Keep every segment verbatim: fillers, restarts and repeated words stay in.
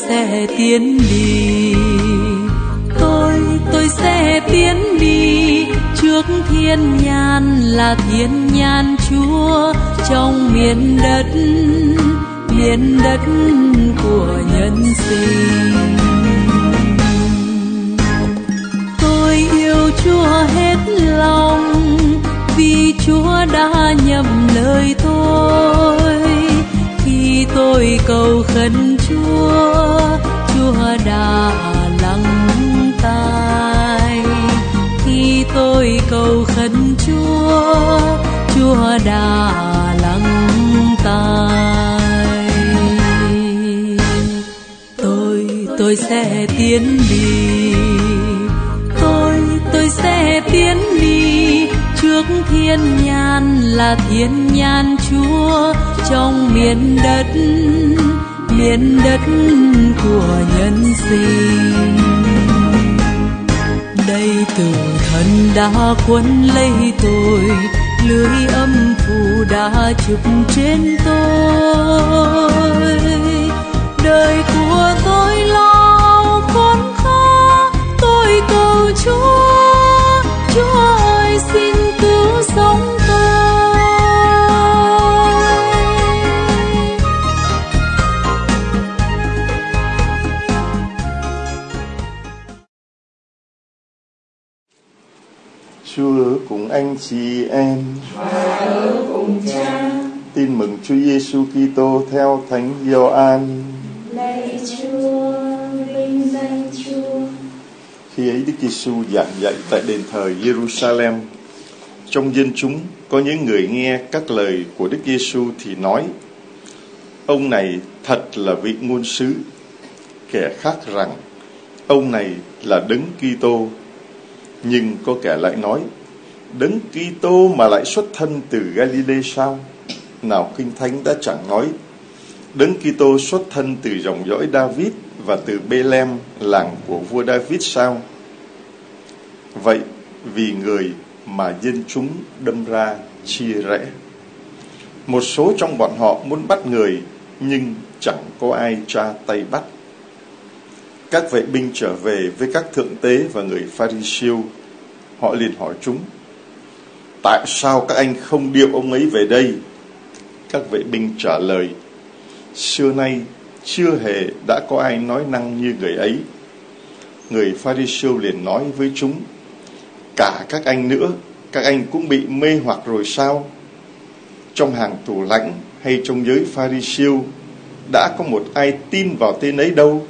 sẽ tiến đi, tôi tôi sẽ tiến đi trước thiên nhãn là thiên nhãn Chúa trong miền đất miền đất của nhân sinh. Tôi yêu Chúa hết lòng vì Chúa đã nhậm lời tôi. Khi tôi cầu khấn Chúa, Chúa đã lắng tai. Khi tôi cầu khấn Chúa, Chúa đã lắng tai. Tôi tôi sẽ tiến đi, tôi tôi sẽ tiến đi trước thiên nhãn là thiên nhãn Chúa trong miền đất miền đất của nhân sinh. Đây từ thần đã quấn lấy tôi, lưới âm phủ đã chụp trên tôi. Đời của tôi lo khốn khó, tôi cầu Chúa, Chúa ơi xin cứu sống tôi. Chúa ở cùng anh chị em và ở cùng Cha. Tin mừng Chúa Giêsu Kitô theo Thánh Gioan. Lạy Chúa, vinh danh Chúa. Khi ấy Đức Giêsu giảng dạy tại đền thờ Jerusalem, trong dân chúng có những người nghe các lời của Đức Giêsu thì nói: ông này thật là vị ngôn sứ. Kẻ khác rằng ông này là Đấng Kitô. Nhưng có kẻ lại nói: Đấng Kitô mà lại xuất thân từ Galilee sao? Nào Kinh Thánh đã chẳng nói Đấng Kitô xuất thân từ dòng dõi David và từ Bê-lem, làng của vua David sao? Vậy vì người mà dân chúng đâm ra chia rẽ. Một số trong bọn họ muốn bắt người, nhưng chẳng có ai tra tay bắt. Các vệ binh trở về với các thượng tế và người Pha-ri-siêu. Họ liền hỏi chúng: tại sao các anh không điệu ông ấy về đây? Các vệ binh trả lời: xưa nay chưa hề đã có ai nói năng như người ấy. Người Pha-ri-siêu liền nói với chúng: cả các anh nữa, các anh cũng bị mê hoặc rồi sao? Trong hàng thủ lãnh hay trong giới Pha-ri-siêu đã có một ai tin vào tên ấy đâu?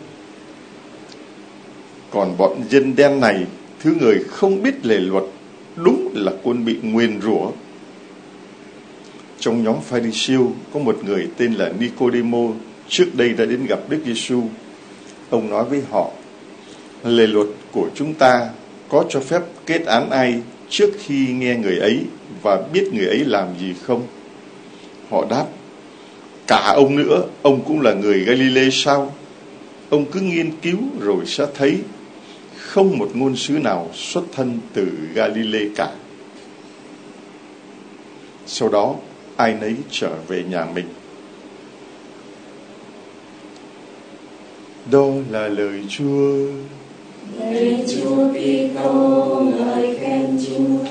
Còn bọn dân đen này, thứ người không biết lề luật, đúng là quân bị nguyền rủa. Trong nhóm Pha-ri-siêu có một người tên là Nicô-đê-mô, trước đây đã đến gặp Đức Giêsu. Ông nói với họ: lề luật của chúng ta có cho phép kết án ai trước khi nghe người ấy và biết người ấy làm gì không? Họ đáp: cả ông nữa, ông cũng là người Galilee sao? Ông cứ nghiên cứu rồi sẽ thấy không một ngôn sứ nào xuất thân từ Galilee cả. Sau đó ai nấy trở về nhà mình. Đó là lời Chúa. Lạy Chúa Kitô, ngợi khen Chúa.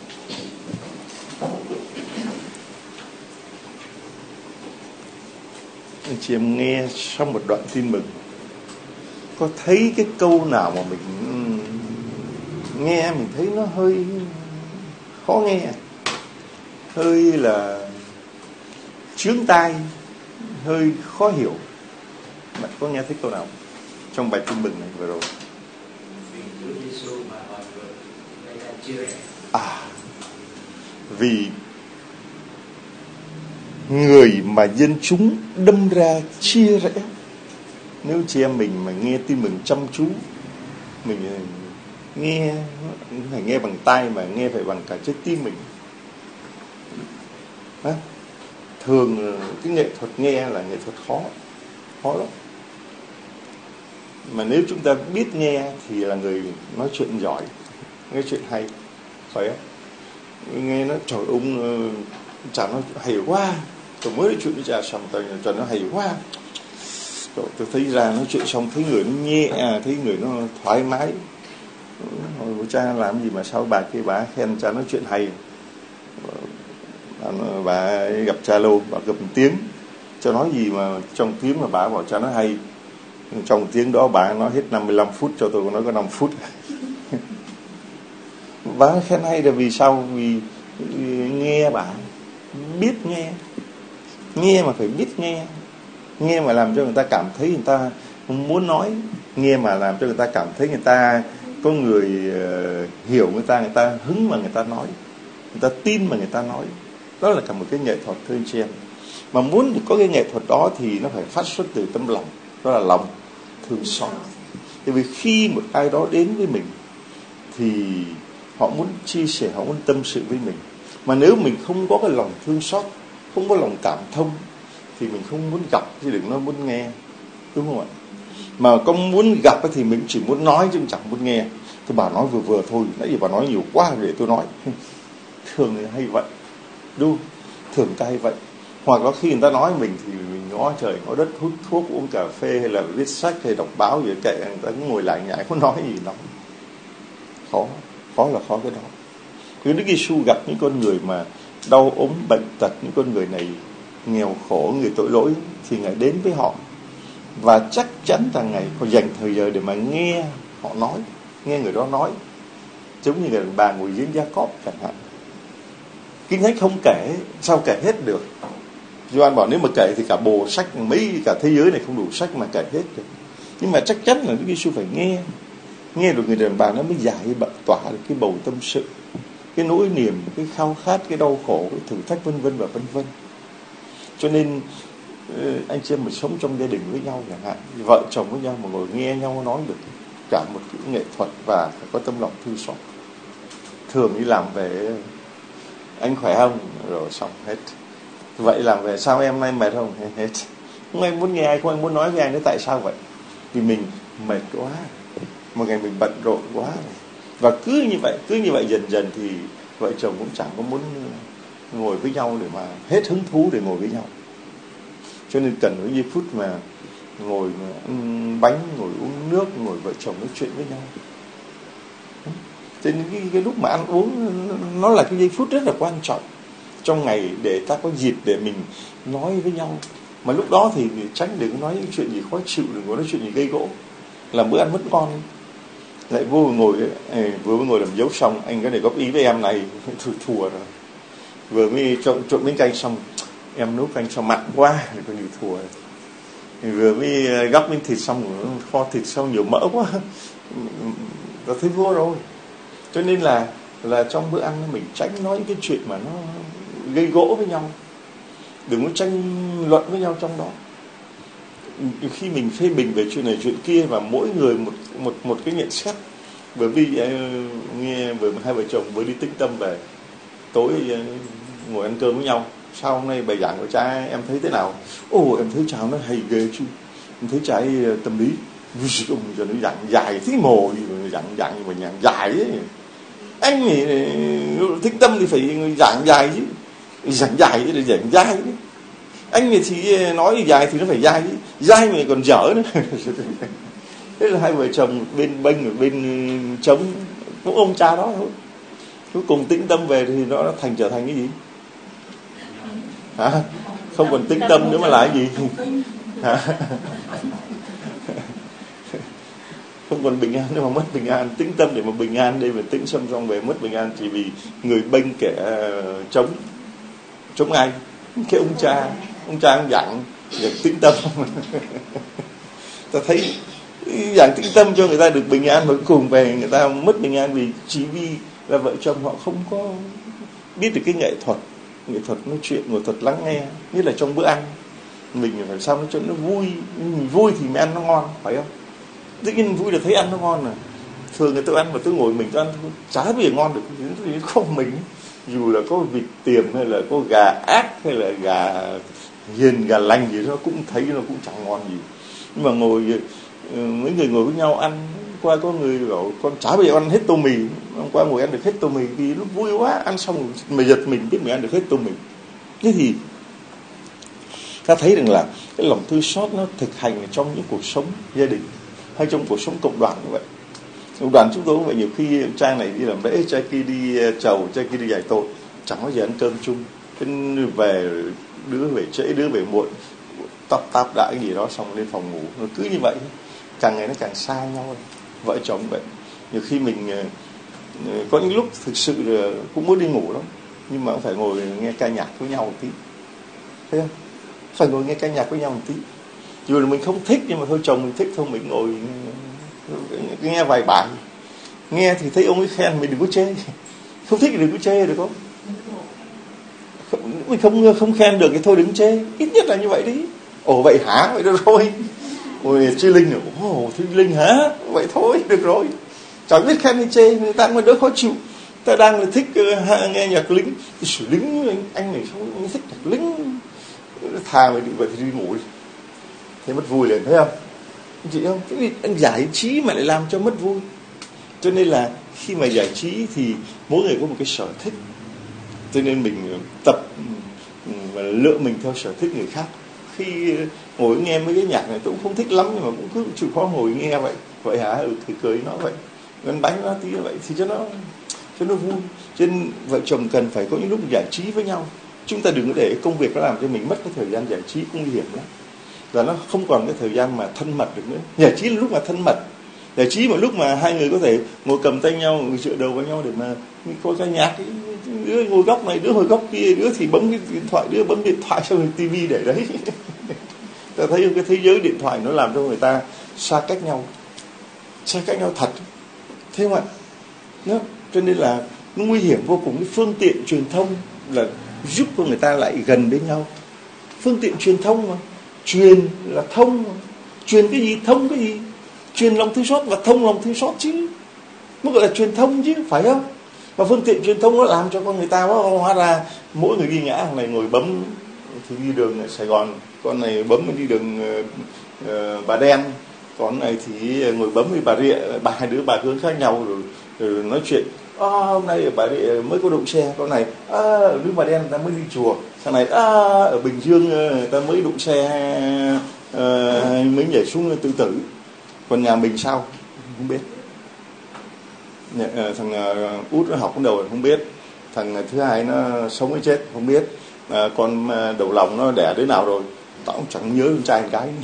Anh chị em nghe xong một đoạn tin mừng, có thấy cái câu nào mà mình nghe mình thấy nó hơi khó nghe, hơi là chướng tai, hơi khó hiểu? Bạn có nghe thấy câu nào trong bài tin mừng này vừa rồi? À, vì người mà dân chúng đâm ra chia rẽ. Nếu chị em mình mà nghe tin mừng chăm chú, mình nghe phải nghe bằng tai mà nghe phải bằng cả trái tim mình. À, thường cái nghệ thuật nghe là nghệ thuật khó, khó lắm. Mà nếu chúng ta biết nghe thì là người nói chuyện giỏi, nói chuyện hay, phải không? Nghe nó trời ông chả nó hay quá, tôi mới nói chuyện với cha xong rồi trời nó hay quá, Tôi thấy ra nói chuyện xong thấy người nó nhẹ, à, thấy người nó thoải mái. Hồi bố cha làm gì mà sao bà kia bà khen cha nói chuyện hay. Bà, bà gặp cha lâu, bà gặp một tiếng, cha nói gì mà trong tiếng mà bà bảo cha nói hay. Trong tiếng đó bà nói hết năm mươi lăm phút, cho tôi nói có năm phút. Bà khen hay là vì sao? Vì, vì nghe bà, biết nghe. Nghe mà phải biết nghe. Nghe mà làm cho người ta cảm thấy người ta muốn nói. Nghe mà làm cho người ta cảm thấy người ta có người uh, hiểu người ta, người ta hứng mà người ta nói, người ta tin mà người ta nói. Đó là cả một cái nghệ thuật thưa anh chị em. Mà muốn có cái nghệ thuật đó thì nó phải phát xuất từ tấm lòng. Đó là lòng thương xót. Tại vì khi một ai đó đến với mình thì họ muốn chia sẻ, họ muốn tâm sự với mình. Mà nếu mình không có cái lòng thương xót, không có lòng cảm thông, thì mình không muốn gặp, chứ đừng nói muốn nghe. Đúng không ạ? Mà con muốn gặp thì mình chỉ muốn nói chứ chẳng muốn nghe. Thì bà nói vừa vừa thôi, nãy giờ bà nói nhiều quá để tôi nói. Thường thì hay vậy. Đúng, thường ta hay vậy. Hoặc là khi người ta nói mình thì mình ngó trời ngó đất, hút thuốc, uống cà phê hay là viết sách hay đọc báo gì kệ, người ta cũng ngồi lại nhảy không nói gì lắm. Khó, khó là khó cái đó. Vì Đức Giêsu gặp những con người mà đau ốm bệnh tật, những con người này nghèo khổ, người tội lỗi, thì Ngài đến với họ. Và chắc chắn rằng Ngài có dành thời giờ để mà nghe họ nói, nghe người đó nói. Giống như người đàn bà ngồi dưới Gia-cóp chẳng hạn. Kinh Thánh không kể, sao kể hết được? Gioan bảo nếu mà kể thì cả bộ sách, mấy cả thế giới này không đủ sách mà kể hết được. Nhưng mà chắc chắn là Đức Giêsu phải nghe. Nghe được người đàn bà nó mới giải bận tỏa được cái bầu tâm sự, cái nỗi niềm, cái khao khát, cái đau khổ, cái thử thách vân vân và vân vân. Cho nên anh chị em mình sống trong gia đình với nhau chẳng hạn, vợ chồng với nhau mà ngồi nghe nhau nói được cả một cái nghệ thuật và phải có tâm lòng thương xót. Thường đi làm về anh khỏe không? Rồi xong hết. Vậy làm về sao em nay mệt không? Hết. Không ai muốn nghe ai, không ai muốn nói với anh. Tại sao vậy? Vì mình mệt quá, một ngày mình bận rộn quá. Và cứ như vậy, cứ như vậy dần dần thì vợ chồng cũng chẳng có muốn ngồi với nhau để mà hết hứng thú để ngồi với nhau. Cho nên cần có giây phút mà ngồi ăn bánh, ngồi uống nước, ngồi vợ chồng nói chuyện với nhau. Cho nên cái, cái lúc mà ăn uống nó là cái giây phút rất là quan trọng trong ngày để ta có dịp để mình nói với nhau. Mà lúc đó thì tránh đừng có nói những chuyện gì khó chịu, đừng có nói chuyện gì gây gỗ, làm bữa ăn mất ngon. Lại vô ngồi vừa mới ngồi làm dấu xong, anh cái này góp ý với em này, thua thua rồi. Vừa mới trộn trộn miếng canh xong, em nấu canh sao mặn quá, thì coi như thua rồi. Vừa mới gắp miếng thịt xong, kho thịt xong nhiều mỡ quá, ta thấy vô rồi. Cho nên là là trong bữa ăn mình tránh nói những cái chuyện mà nó gây gỗ với nhau, đừng có tranh luận với nhau trong đó. Khi mình phê bình về chuyện này chuyện kia và mỗi người một một một cái nhận xét. Bởi vì uh, nghe vừa hai vợ chồng vừa đi tĩnh tâm về, tối uh, ngồi ăn cơm với nhau, sao hôm nay bài giảng của cha em thấy thế nào? Ồ, em thấy cha nó hay ghê chứ, em thấy cha ấy uh, tâm lý, ông giờ nó giảng dài thế mồ gì mà giảng giảng mà giảng dài ấy. Anh thì thích tâm thì phải giảng dài chứ, giảng dài thì giảng dài chứ. Anh thì nói dài thì nó phải dài chứ, dài mà còn dở nữa. Thế là hai vợ chồng bên bênh một bên chống cũng ông cha đó thôi. Cuối cùng tĩnh tâm về thì nó thành trở thành cái gì? Hả? Không còn tĩnh tâm nữa mà là cái gì? Hả? Không còn bình an nữa mà mất bình an. Tĩnh tâm để mà bình an đây mà tĩnh xâm xong về mất bình an chỉ vì người bênh kẻ chống. Chống ai? Cái ông cha. Ông cha ông giảng giảng tĩnh tâm. Ta thấy giảng tĩnh tâm cho người ta được bình an, mà cùng về người ta mất bình an vì chỉ vì là vợ chồng họ không có biết được cái nghệ thuật, nghệ thuật nói chuyện, nghệ thuật lắng nghe. Nhất là trong bữa ăn mình phải sao nó cho nó vui, mình vui thì mới ăn nó ngon, phải không? Tất nhiên vui là thấy ăn nó ngon rồi. Thường người tôi ăn mà tôi ngồi mình tôi ăn chả bao giờ ngon được, không mình. Dù là có vịt tiềm hay là có gà ác hay là gà hiền, gà lành gì đó cũng thấy nó cũng chẳng ngon gì. Nhưng mà ngồi mấy người ngồi với nhau ăn, qua có người bảo con chả bao giờ ăn hết tô mì, hôm qua ngồi ăn được hết tô mì vì nó vui quá, ăn xong mà giật mình biết mình ăn được hết tô mì. Thế thì ta thấy rằng là cái lòng thương xót nó thực hành ở trong những cuộc sống gia đình hay trong cuộc sống cộng đoàn như vậy. Cộng đoàn chúng tôi cũng vậy, nhiều khi trai này đi làm lễ, trai kia đi chầu, trai kia đi giải tội, chẳng bao giờ ăn cơm chung. Cái về đứa về trễ, đứa về muộn, tắp táp đã cái gì đó xong lên phòng ngủ, nó cứ như vậy, càng ngày nó càng xa nhau. Vợ chồng vậy, nhiều khi mình có những lúc thực sự là cũng muốn đi ngủ lắm, nhưng mà cũng phải ngồi nghe ca nhạc với nhau một tí, thấy không? Phải ngồi nghe ca nhạc với nhau một tí, dù là mình không thích nhưng mà thôi chồng mình thích thôi, mình ngồi nghe vài bài, nghe thì thấy ông ấy khen mình đừng có chê, không thích thì đừng có chê, được không? Mình không không khen được thì thôi đừng chê, ít nhất là như vậy đi. Ồ vậy hả, vậy được rồi. Ôi Chi Linh, ồ Thi Linh hả, vậy thôi được rồi, chẳng biết khen hay chê, người ta mới đỡ khó chịu. Ta đang là thích uh, nghe nhạc Lính, Sử Lính, anh, anh này sao anh thích nhạc Lính, thà mày đi vậy thì đi ngủ đi, thế mất vui liền, thấy không? Anh chị không? Cái anh giải trí mà lại làm cho mất vui. Cho nên là khi mà giải trí thì mỗi người có một cái sở thích, cho nên mình tập và lựa mình theo sở thích người khác. Khi ngồi nghe mấy cái nhạc này tôi cũng không thích lắm, nhưng mà cũng cứ chịu khó ngồi nghe vậy. Vậy hả? Ừ, thì cười nó vậy, gần bánh nó tí vậy thì cho nó cho nó vui. Cho nên vợ chồng cần phải có những lúc giải trí với nhau. Chúng ta đừng có để công việc nó làm cho mình mất cái thời gian giải trí, cũng nguy hiểm lắm. Và nó không còn cái thời gian mà thân mật được nữa. Giải trí là lúc mà thân mật, giải trí mà lúc mà hai người có thể ngồi cầm tay nhau, ngồi dựa đầu vào nhau để mà coi ca nhạc. Đứa ngồi góc này, đứa ngồi góc kia, đứa thì bấm cái điện thoại, đứa bấm điện thoại xong rồi tivi để đấy. Ta thấy cái thế giới điện thoại nó làm cho người ta xa cách nhau, xa cách nhau thật, thế mà nó cho nên là nó nguy hiểm vô cùng. Cái phương tiện truyền thông là giúp cho người ta lại gần đến nhau. Phương tiện truyền thông mà truyền là thông mà. Truyền cái gì, thông cái gì? Truyền lòng thương xót và thông lòng thương xót chứ, mới gọi là truyền thông chứ, phải không? Và phương tiện truyền thông nó làm cho con người ta hóa ra mỗi người đi ngã, thằng này ngồi bấm thì đi đường ở Sài Gòn, con này bấm đi đường uh, Bà Đen, con này thì ngồi bấm đi Bà Rịa, ba hai đứa bà hướng khác nhau rồi, rồi nói chuyện. À, hôm nay ở Bà Rịa mới có đụng xe, con này à, ở đứa Bà Đen người ta mới đi chùa, thằng này à, ở Bình Dương người ta mới đụng xe, uh, mới nhảy xuống tự tử. Còn nhà mình sao không biết. Thằng uh, út nó học đến đầu không biết, thằng thứ hai nó sống hay chết không biết, à, con đầu lòng nó đẻ đứa nào rồi tao cũng chẳng nhớ con trai một cái.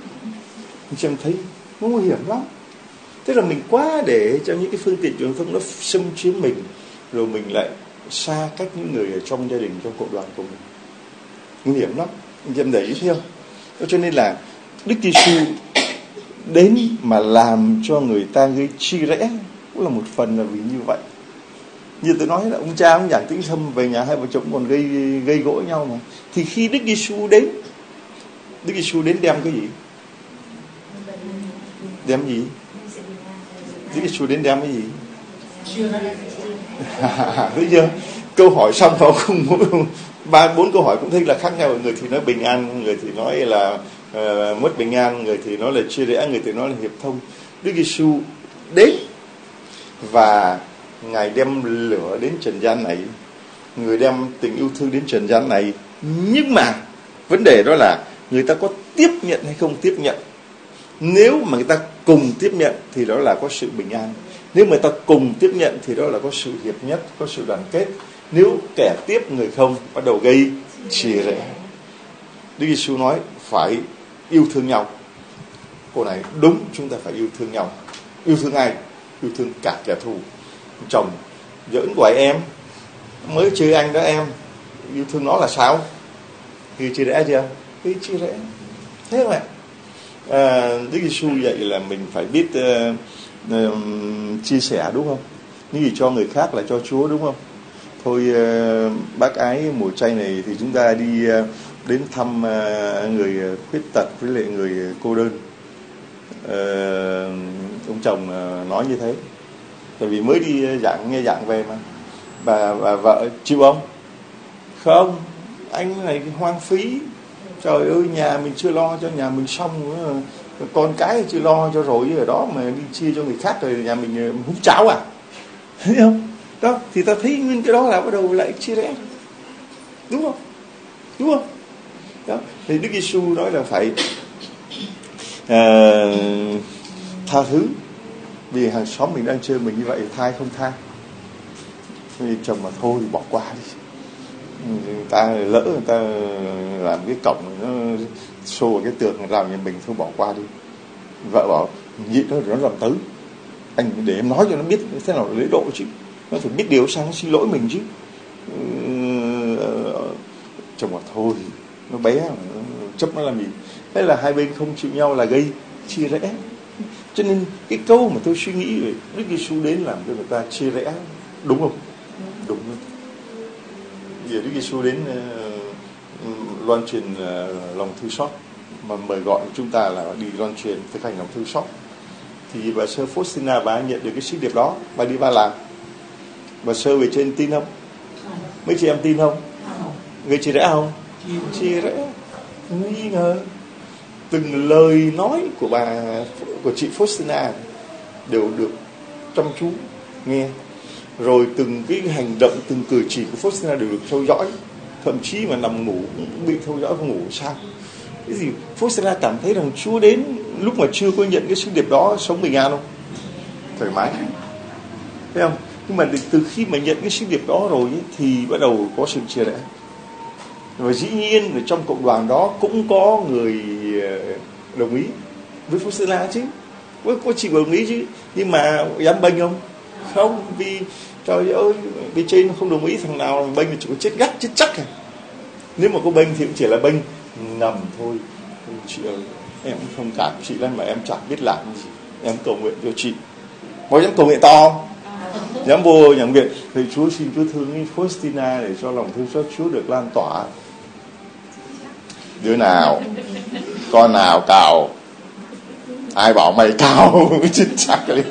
Em thấy nó nguy hiểm lắm. Thế là mình quá để cho những cái phương tiện truyền thông nó xâm chiếm mình, rồi mình lại xa cách những người ở trong gia đình, trong cộng đoàn của mình, nguy hiểm lắm. Em để ý thấy không? Cho nên là Đức Giêsu đến mà làm cho người ta gây chia rẽ cũng là một phần là vì như vậy. Như tôi nói là ông cha ông giảng tĩnh tâm về nhà hai vợ chồng còn gây gây gỗ nhau mà. Thì khi Đức Giêsu đến, Đức Giêsu đến đem cái gì? Đem gì? Đức Giêsu đến đem cái gì? Thấy chưa? Câu hỏi xong nó không ba bốn câu hỏi cũng thấy là khác nhau. Người thì nói bình an, người thì nói là uh, mất bình an, người thì nói là chia rẽ, người thì nói là hiệp thông. Đức Giêsu đến và Ngài đem lửa đến trần gian này, người đem tình yêu thương đến trần gian này. Nhưng mà vấn đề đó là người ta có tiếp nhận hay không tiếp nhận. Nếu mà người ta cùng tiếp nhận thì đó là có sự bình an. Nếu mà người ta cùng tiếp nhận thì đó là có sự hiệp nhất, có sự đoàn kết. Nếu kẻ tiếp người không, bắt đầu gây chia rẽ. Đức Giêsu nói phải yêu thương nhau. Câu này đúng, chúng ta phải yêu thương nhau. Yêu thương ai? Yêu thương cả kẻ thù. Chồng giỡn của em, mới chơi anh đó em, yêu thương nó là sao? Thì chia rẽ chưa? Thì chia rẽ. Thế mà à, Đức Giêsu dạy là mình phải biết uh, uh, chia sẻ, đúng không? Những gì cho người khác là cho Chúa, đúng không? Thôi uh, bác ái mùa chay này thì chúng ta đi uh, đến thăm uh, người khuyết tật với lại người cô đơn. Uh, ông chồng uh, nói như thế. Tại vì mới đi giảng, nghe giảng về mà. Bà, bà vợ chịu không? Không, anh này hoang phí. Trời ơi, nhà mình chưa lo cho nhà mình xong, con cái chưa lo cho rồi, ở đó mà đi chia cho người khác rồi nhà mình hút cháo à? Thấy không? Đó, thì ta thấy nguyên cái đó là bắt đầu lại chia rẽ. Đúng không? Đúng không? Đó, thì Đức Giêsu nói là phải uh, tha thứ vì hàng xóm mình đang chơi mình như vậy, tha không tha. Vì chồng mà thôi bỏ qua đi, người ta lỡ người ta làm cái cổng nó xô vào cái tường rào nhà mình, thôi bỏ qua đi. Vợ bảo nhịn nó nó làm tới, anh để em nói cho nó biết thế nào là lễ độ chứ, nó phải biết điều sang xin lỗi mình chứ. Chồng bảo thôi nó bé nó chấp nó làm gì. Thế là hai bên không chịu nhau là gây chia rẽ. Cho nên cái câu mà tôi suy nghĩ về Đức Giêsu đến làm cho người ta chia rẽ, đúng không? Đúng không? Giờ Đức Giêsu đến uh, loan truyền uh, lòng thương xót, mà mời gọi chúng ta là đi loan truyền thực hành lòng thương xót. Thì bà sơ Faustina bà nhận được cái sứ điệp đó, bà đi ba làm. Bà sơ về trên tin không? Mấy chị em tin không? Người chia rẽ không? Chia rẽ, nghi ngờ. Từng lời nói của bà, của chị Faustina đều được chăm chú nghe. Rồi từng cái hành động, từng cử chỉ của Faustina đều được theo dõi. Thậm chí mà nằm ngủ cũng bị theo dõi, không ngủ sao. Cái gì Faustina cảm thấy rằng Chúa đến lúc mà chưa có nhận cái sứ điệp đó sống bình an không? Thoải mái, thấy không? Nhưng mà từ khi mà nhận cái sứ điệp đó rồi ấy, thì bắt đầu có sự chia rẽ. Và dĩ nhiên ở trong cộng đoàn đó cũng có người đồng ý với Faustina chứ, có, có chị đồng ý chứ, nhưng mà dám bênh không? Không, vì trời ơi, vì trên không đồng ý, thằng nào bênh thì chỉ có chết gắt chết chắc à. Nếu mà có bênh thì cũng chỉ là bênh ngầm thôi. Chị ơi, em cũng thông cảm chị lắm mà em chẳng biết làm gì, em cầu nguyện cho chị. Có dám cầu nguyện to không? Dám vô nhằm nguyện thì Chúa xin Chúa thương Faustina để cho lòng thương xót Chúa được lan tỏa. Đứa nào, con nào cào, ai bảo mày cào, chết chắc lên,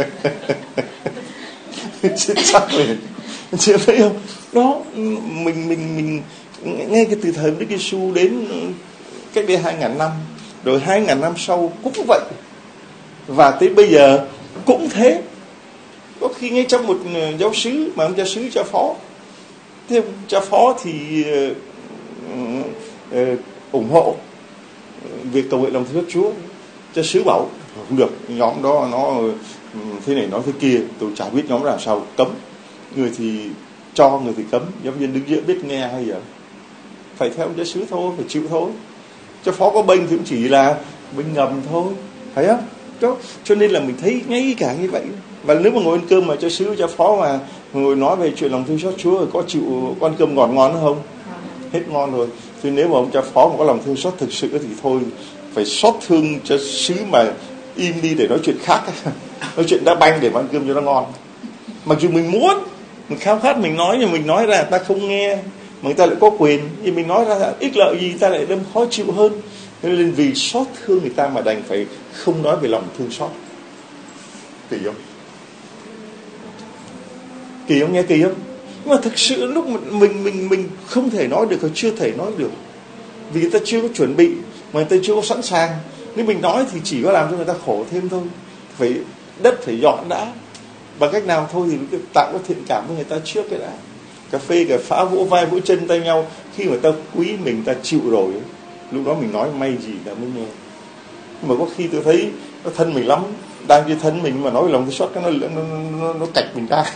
chết chắc lên, chị thấy không? Đó, mình mình mình ngay cái từ thời Đức Giêsu đến cách đây hai ngàn năm, rồi hai ngàn năm sau cũng vậy, và tới bây giờ cũng thế. Có khi ngay trong một giáo xứ mà ông cha xứ cha phó, thế cha phó thì uh, uh, ủng hộ việc cầu nguyện lòng thương xót Chúa. Cha xứ bảo không được, nhóm đó nó thế này nói thế kia, tôi chả biết nhóm làm sao cấm. Người thì cho, người thì cấm. Giáo viên đứng giữa biết nghe hay giờ phải theo cha xứ thôi, phải chịu thôi. Cha phó có bênh thì cũng chỉ là bênh ngầm thôi, thấy không? Đó. Cho nên là mình thấy ngay cả như vậy. Và nếu mà ngồi ăn cơm mà cha xứ cha phó mà ngồi nói về chuyện lòng thương xót Chúa rồi có chịu con cơm ngọt ngon không? Hết ngon rồi. Thì nếu mà ông cha phó mà có lòng thương xót thực sự thì thôi phải xót thương cha xứ mà im đi để nói chuyện khác, nói chuyện đá banh để mà ăn cơm cho nó ngon. Mặc dù mình muốn, mình khao khát mình nói, nhưng mình nói ra người ta không nghe, mà người ta lại có quyền, nhưng mình nói ra ích lợi gì người ta lại đâm khó chịu hơn. Nên vì xót thương người ta mà đành phải không nói về lòng thương xót. Kỳ không? Kỳ không? Nghe kỳ không? Nhưng mà thực sự lúc mà mình mình mình không thể nói được, chưa thể nói được, vì người ta chưa có chuẩn bị, mà người ta chưa có sẵn sàng. Nếu mình nói thì chỉ có làm cho người ta khổ thêm thôi. Phải đất phải dọn đã, bằng cách nào thôi thì tạo cái thiện cảm với người ta trước cái đã. Cà phê cà phá vỗ vai vỗ chân tay nhau, khi người ta quý mình, người ta chịu rồi, lúc đó mình nói may gì ta mới nghe. Nhưng mà có khi tôi thấy nó thân mình lắm, đang như thân mình mà nói lòng thương xót cái nó nó nó, nó cạch mình ra.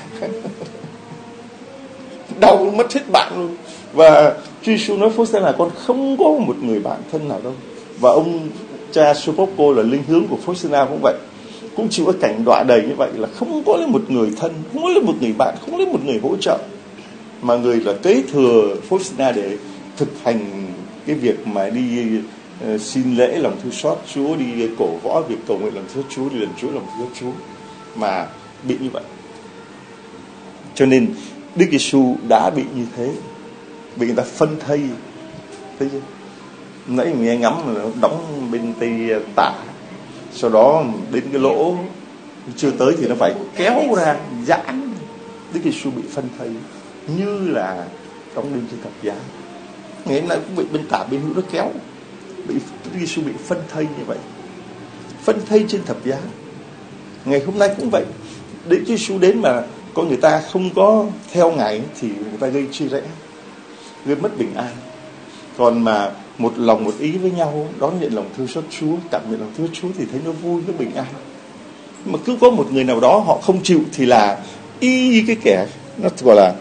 Đau mất hết bạn luôn. Và Chúa Giêsu nói Faustina là con không có một người bạn thân nào đâu. Và ông cha Sopoco là linh hướng của Faustina cũng vậy, cũng chịu cái cảnh đọa đầy như vậy, là không có lấy một người thân, không có lấy một người bạn, không lấy một người hỗ trợ, mà người là kế thừa Faustina để thực hành cái việc mà đi uh, xin lễ lòng thương xót Chúa, đi cổ võ việc cầu nguyện lòng thương xót Chúa, đi lần Chúa lòng thương xót Chúa, mà bị như vậy. Cho nên Đức Giêsu đã bị như thế, bị người ta phân thây, thấy chưa? Nãy mình nghe ngắm là nó đóng bên tay tả, sau đó đến cái lỗ chưa tới thì nó phải kéo ra giãn. Đức Giêsu bị phân thây như là đóng đinh trên thập giá. Ngày hôm nay cũng bị bên tả bên hữu nó kéo, bị Đức Giêsu bị phân thây như vậy, phân thây trên thập giá. Ngày hôm nay cũng vậy, Đức Giêsu đến mà có người ta không có theo Ngài thì người ta gây chia rẽ, gây mất bình an. Còn mà một lòng một ý với nhau, đón nhận lòng thương xót Chúa, cảm nhận lòng thương Chúa thì thấy nó vui, nó bình an. Mà cứ có một người nào đó họ không chịu thì là y cái kẻ nó gọi là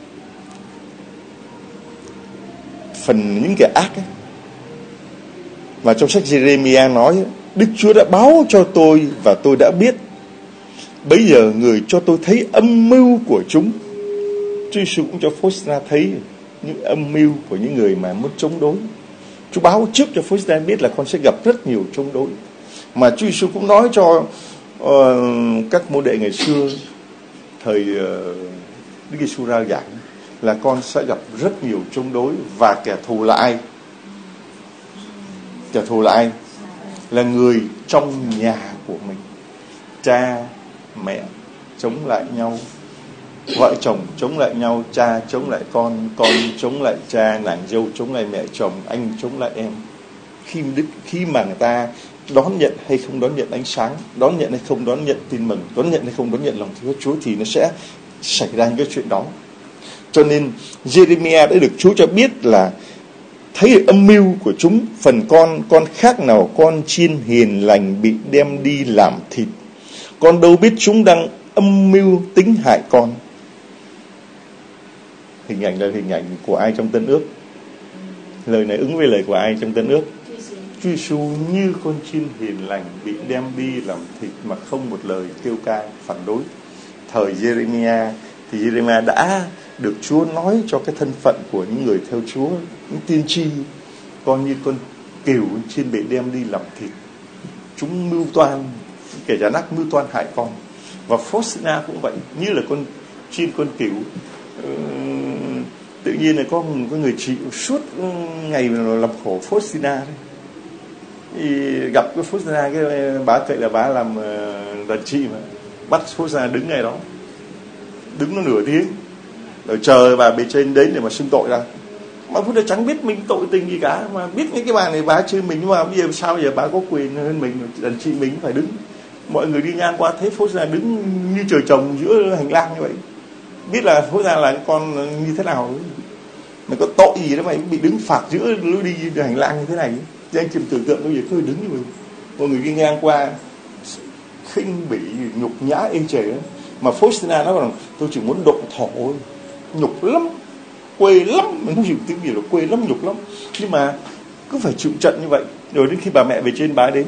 phần những kẻ ác ấy. Và trong sách Jeremiah nói, Đức Chúa đã báo cho tôi và tôi đã biết. Bấy giờ người cho tôi thấy âm mưu của chúng. Chúa Giêsu cũng cho Faustina thấy những âm mưu của những người mà muốn chống đối. Chúa báo trước cho Faustina biết là con sẽ gặp rất nhiều chống đối. Mà Chúa Giêsu cũng nói cho uh, các môn đệ ngày xưa, thời uh, Đức Giêsu rao giảng là con sẽ gặp rất nhiều chống đối. Và kẻ thù là ai? Kẻ thù là ai? Là người trong nhà của mình. Cha, mẹ chống lại nhau, vợ chồng chống lại nhau, cha chống lại con, con chống lại cha, nàng dâu chống lại mẹ chồng, anh chống lại em. Khi đức khi mà người ta đón nhận hay không đón nhận ánh sáng, đón nhận hay không đón nhận tin mừng, đón nhận hay không đón nhận lòng thương Chúa thì nó sẽ xảy ra những cái chuyện đó. Cho nên Jeremiah đã được Chúa cho biết là thấy âm mưu của chúng. Phần con, con khác nào con chiên hiền lành bị đem đi làm thịt. Con đâu biết chúng đang âm mưu tính hại con. Hình ảnh là hình ảnh của ai trong Tân Ước? Lời này ứng với lời của ai trong Tân Ước? Chúa Giêsu như con chiên hiền lành bị đem đi làm thịt mà không một lời kêu ca phản đối. Thời Jeremiah thì Jeremiah đã được Chúa nói cho cái thân phận của những người theo Chúa, những tiên tri, con như con cừu chiên bị đem đi làm thịt. Chúng mưu toan, kẻ gian ác mưu toan hại con. Và Faustina cũng vậy, như là con chiên con cừu. Ừ, tự nhiên là có một người chị suốt ngày làm khổ Faustina đấy. Thì gặp cái Faustina, cái bà cậy là bà làm đàn chị mà, bắt Faustina đứng ngay đó, đứng nó nửa tiếng rồi chờ bà bề trên đến để mà xưng tội ra. Mà Phúc chẳng biết mình tội tình gì cả, mà biết những cái bà này bà chơi mình, nhưng mà bây giờ sao giờ bà có quyền hơn mình, đàn chị mình phải đứng. Mọi người đi ngang qua thấy Faustina đứng như trời trồng giữa hành lang như vậy, biết là Faustina là con như thế nào, mà có tội gì đó mà bị đứng phạt giữa lối đi hành lang như thế này. Chứ anh chìm tưởng tượng bây giờ cứ đứng như vậy, mọi người đi ngang qua khinh bỉ nhục nhã ê chề. Mà Faustina nó còn tôi chỉ muốn động thổ, nhục lắm, quê lắm, mình không chịu tiếng gì là quê lắm, nhục lắm, nhưng mà cứ phải chịu trận như vậy. Rồi đến khi bà mẹ về trên bà đến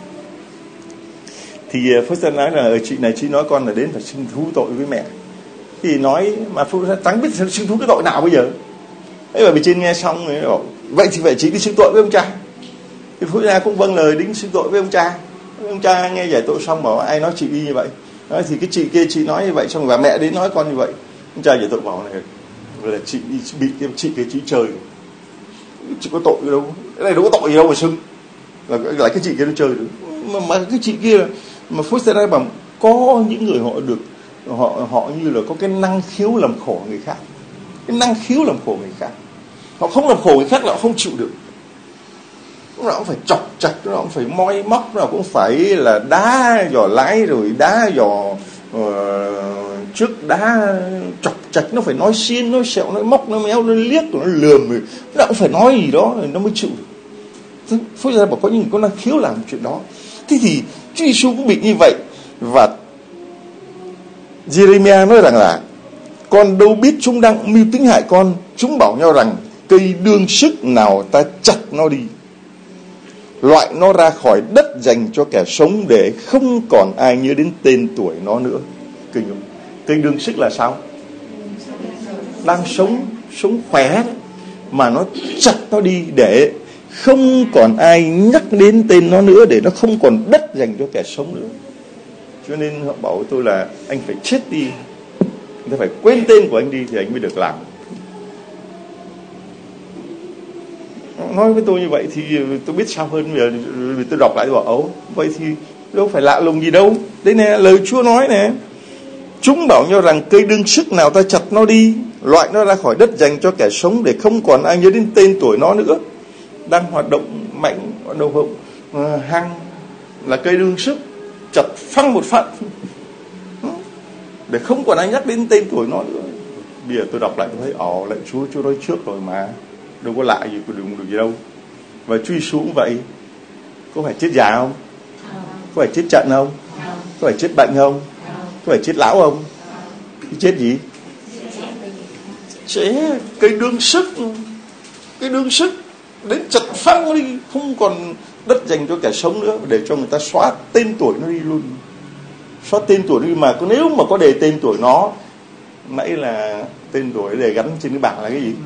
thì Faustina nói là ở chị này chị nói con là đến phải xưng thú tội với mẹ. Thì nói mà Faustina chẳng biết xưng thú cái tội nào bây giờ. Ấy bà về trên nghe xong rồi bảo vậy thì phải chị đi xưng tội với ông cha. Thì Faustina cũng vâng lời đính xưng tội với ông cha. Ông cha nghe giải tội xong bảo ai nói chị đi như vậy. Nói thì cái chị kia chị nói như vậy, xong rồi bà mẹ đến nói con như vậy. Ông cha giải tội bảo này là chị bị cái chị kia chị chơi, chị có tội gì đâu, cái này đâu có tội gì đâu mà xưng, là lại cái chị kia nó chơi được. Mà, mà cái chị kia mà Faustina bảo có những người họ được họ họ như là có cái năng khiếu làm khổ người khác, cái năng khiếu làm khổ người khác. Họ không làm khổ người khác là họ không chịu được, lúc nào cũng phải chọc chặt, lúc nào cũng phải moi móc, lúc nào cũng phải là đá giò lái, rồi đá giò uh, trước đá chọc chặt, nó phải nói xiên, nói sẹo, nói móc, nó méo, nó liếc, nó lườm, rồi lúc nào cũng phải nói gì đó rồi nó mới chịu được. Phúc gia bảo có những người có năng khiếu làm chuyện đó. Thế thì Chúa Giêsu cũng bị như vậy. Và Jeremiah nói rằng là con đâu biết chúng đang mưu tính hại con. Chúng bảo nhau rằng cây đương sức nào ta chặt nó đi, loại nó ra khỏi đất dành cho kẻ sống, để không còn ai nhớ đến tên tuổi nó nữa. Kinh không? Cây đương sức là sao? Đang sống, sống khỏe mà nó chặt nó đi để không còn ai nhắc đến tên nó nữa, để nó không còn đất dành cho kẻ sống nữa. Cho nên họ bảo với tôi là anh phải chết đi, anh ta phải quên tên của anh đi thì anh mới được làm. Nói với tôi như vậy thì tôi biết sao hơn. Bây giờ tôi đọc lại tôi bảo ấu, vậy thì đâu phải lạ lùng gì đâu. Đây nè, lời Chúa nói nè, chúng bảo nhau rằng cây đương sức nào ta chặt nó đi, loại nó ra khỏi đất dành cho kẻ sống, để không còn ai nhớ đến tên tuổi nó nữa. Đang hoạt động mạnh, hoạt động uh, hăng là cây đương sức, chặt phăng một phát để không còn ai nhắc đến tên tuổi nó nữa. Bây giờ tôi đọc lại tôi thấy ồ, lại Chúa Chúa nói trước rồi mà, đâu có lạ gì, có đừng được gì đâu. Và Chúa Giêsu cũng vậy. Có phải chết già không? Có phải chết trận không? Có phải chết bệnh không? Có phải chết lão không? Cái chết gì? Chết cái đương sức. Cái đương sức đến chặt phăng đi, không còn đất dành cho kẻ sống nữa, để cho người ta xóa tên tuổi nó đi luôn. Xóa tên tuổi nó đi. Mà nếu mà có đề tên tuổi nó, nãy là tên tuổi để gắn trên cái bảng là cái gì?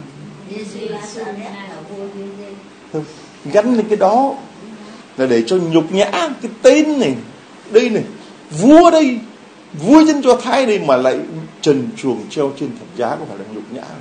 Gắn lên cái đó là để cho nhục nhã cái tên này. Đây này, vua đây, vua dân Do Thái đây mà lại trần truồng treo trên thập giá, có phải là nhục nhã?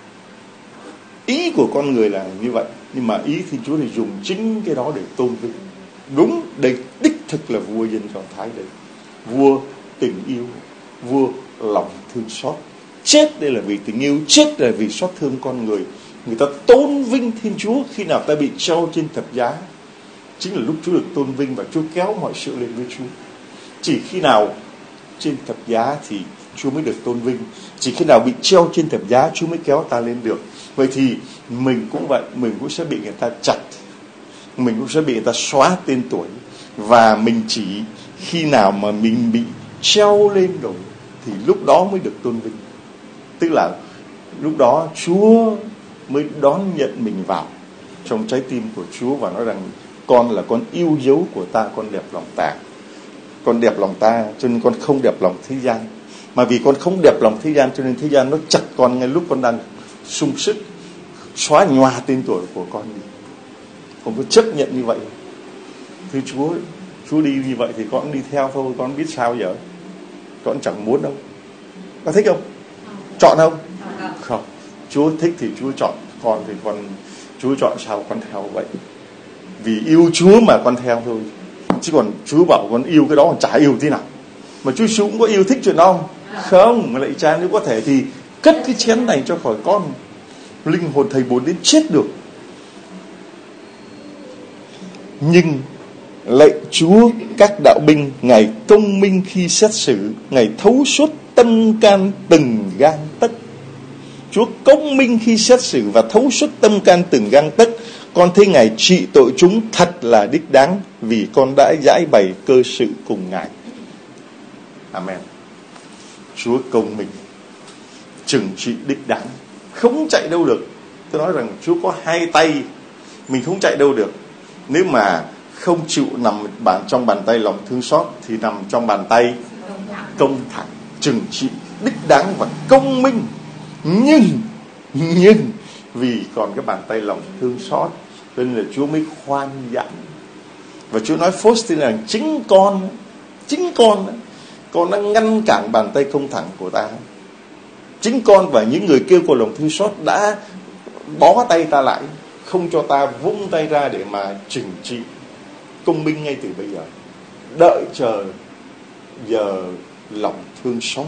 Ý của con người là như vậy, nhưng mà ý Thiên Chúa thì dùng chính cái đó để tôn vinh. Đúng, đây đích thực là vua dân Do Thái đây. Vua tình yêu, vua lòng thương xót. Chết đây là vì tình yêu, chết là vì xót thương con người. Người ta tôn vinh Thiên Chúa khi nào ta bị treo trên thập giá, chính là lúc Chúa được tôn vinh và Chúa kéo mọi sự lên với Chúa. Chỉ khi nào trên thập giá thì Chúa mới được tôn vinh. Chỉ khi nào bị treo trên thập giá Chúa mới kéo ta lên được. Vậy thì mình cũng vậy, mình cũng sẽ bị người ta chặt, mình cũng sẽ bị người ta xóa tên tuổi. Và mình chỉ khi nào mà mình bị treo lên rồi thì lúc đó mới được tôn vinh. Tức là lúc đó Chúa mới đón nhận mình vào trong trái tim của Chúa và nói rằng con là con yêu dấu của ta, con đẹp lòng ta. Con đẹp lòng ta cho nên con không đẹp lòng thế gian. Mà vì con không đẹp lòng thế gian cho nên thế gian nó chặt con ngay lúc con đang sung sức, xóa nhòa tên tuổi của con đi. Con có chấp nhận như vậy? Thưa Chúa, Chúa đi như vậy thì con đi theo thôi, con biết sao giờ. Con chẳng muốn đâu. Con thích không? Chọn không? Không. Chúa thích thì Chúa chọn, con thì con Chúa chọn sao con theo vậy. Vì yêu Chúa mà con theo thôi. Chứ còn Chúa bảo con yêu cái đó còn chả yêu thế nào. Mà Chúa Giêsu cũng có yêu thích chuyện đó không? Không. Mà lại cha nếu có thể thì cất cái chén này cho khỏi con. Linh hồn thầy muốn đến chết được. Nhưng lạy Chúa, các đạo binh, Ngài công minh khi xét xử, Ngài thấu suốt tâm can từng gang tấc. Chúa công minh khi xét xử và thấu suốt tâm can từng gang tấc. Con thấy Ngài trị tội chúng thật là đích đáng, vì con đã giải bày cơ sự cùng Ngài. Amen. Chúa công minh, trừng trị đích đáng, không chạy đâu được. Tôi nói rằng Chúa có hai tay, mình không chạy đâu được. Nếu mà không chịu nằm bàn trong bàn tay lòng thương xót thì nằm trong bàn tay công thẳng, trừng trị đích đáng và công minh. Nhưng nhưng vì còn cái bàn tay lòng thương xót cho nên là Chúa mới khoan giãn. Và Chúa nói Faustin là chính con chính con con đã ngăn cản bàn tay công thẳng của ta. Chính con và những người kêu cầu lòng thương xót đã bó tay ta lại, không cho ta vung tay ra để mà trừng trị công minh ngay từ bây giờ. Đợi chờ giờ lòng thương xót,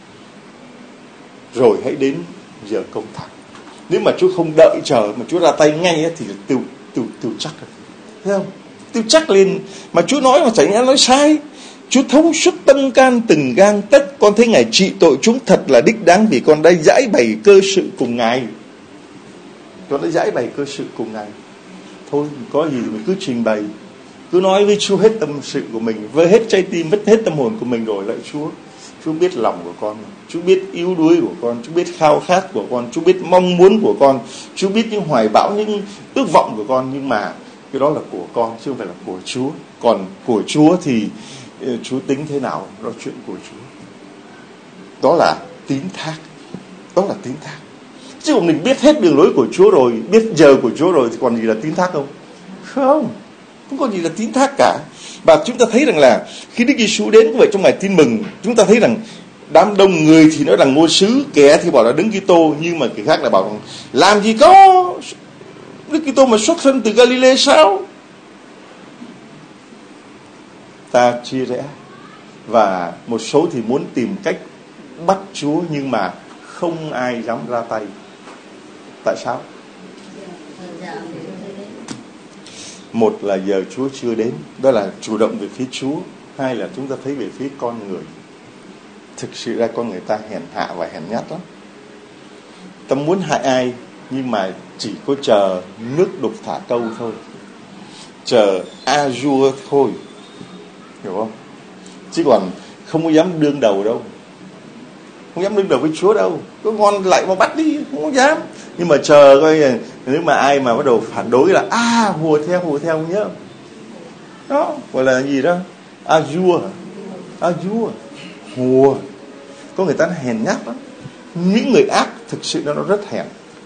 rồi hãy đến giờ công thẳng. Nếu mà Chúa không đợi chờ mà Chúa ra tay ngay thì tiêu tiêu tiêu chắc rồi, thấy không? Tiêu chắc lên. Mà Chúa nói mà chẳng nhẽ nói sai. Chúa thấu suốt tâm can từng gang tấc. Con thấy Ngài trị tội chúng thật là đích đáng, vì con đã giải bày cơ sự cùng Ngài. Con đã giải bày cơ sự cùng Ngài. Thôi có gì mình cứ trình bày, cứ nói với Chúa hết tâm sự của mình, với hết trái tim, với hết tâm hồn của mình rồi. Lạy Chúa, Chúa biết lòng của con, Chúa biết yếu đuối của con, Chúa biết khao khát của con, Chúa biết mong muốn của con, Chúa biết những hoài bão, những ước vọng của con. Nhưng mà cái đó là của con chứ không phải là của Chúa. Còn của Chúa thì Chúa tính thế nào, đó là chuyện của Chúa. Đó là tín thác. Đó là tín thác. Chứ còn mình biết hết đường lối của Chúa rồi, biết giờ của Chúa rồi thì còn gì là tín thác không? Không, không có gì là tín thác cả. Và chúng ta thấy rằng là khi Đức Giêsu đến như vậy trong ngày tin mừng, chúng ta thấy rằng đám đông người thì nói là ngôi sứ, kẻ thì bảo là Đấng Kitô, nhưng mà kẻ khác là bảo rằng làm gì có Đức Kitô mà xuất thân từ Galilee sao? Ta chia rẽ, và một số thì muốn tìm cách bắt Chúa, nhưng mà không ai dám ra tay. Tại sao? Một là giờ Chúa chưa đến, đó là chủ động về phía Chúa. Hai là chúng ta thấy về phía con người. Thực sự ra con người ta hèn hạ và hèn nhát lắm. Ta muốn hại ai nhưng mà chỉ có chờ nước đục thả câu thôi. chờ A-dua thôi, hiểu không? Chứ còn không có dám đương đầu đâu, không dám đương đầu với Chúa đâu. Có ngon lại mà bắt đi, không có dám. Nhưng mà chờ coi, nếu mà ai mà bắt đầu phản đối là à hùa theo hùa theo nhớ đó, gọi là gì đó, A-dua, A-dua, hùa. Có người ta hèn nhát lắm. Những người ác thực sự nó rất hèn.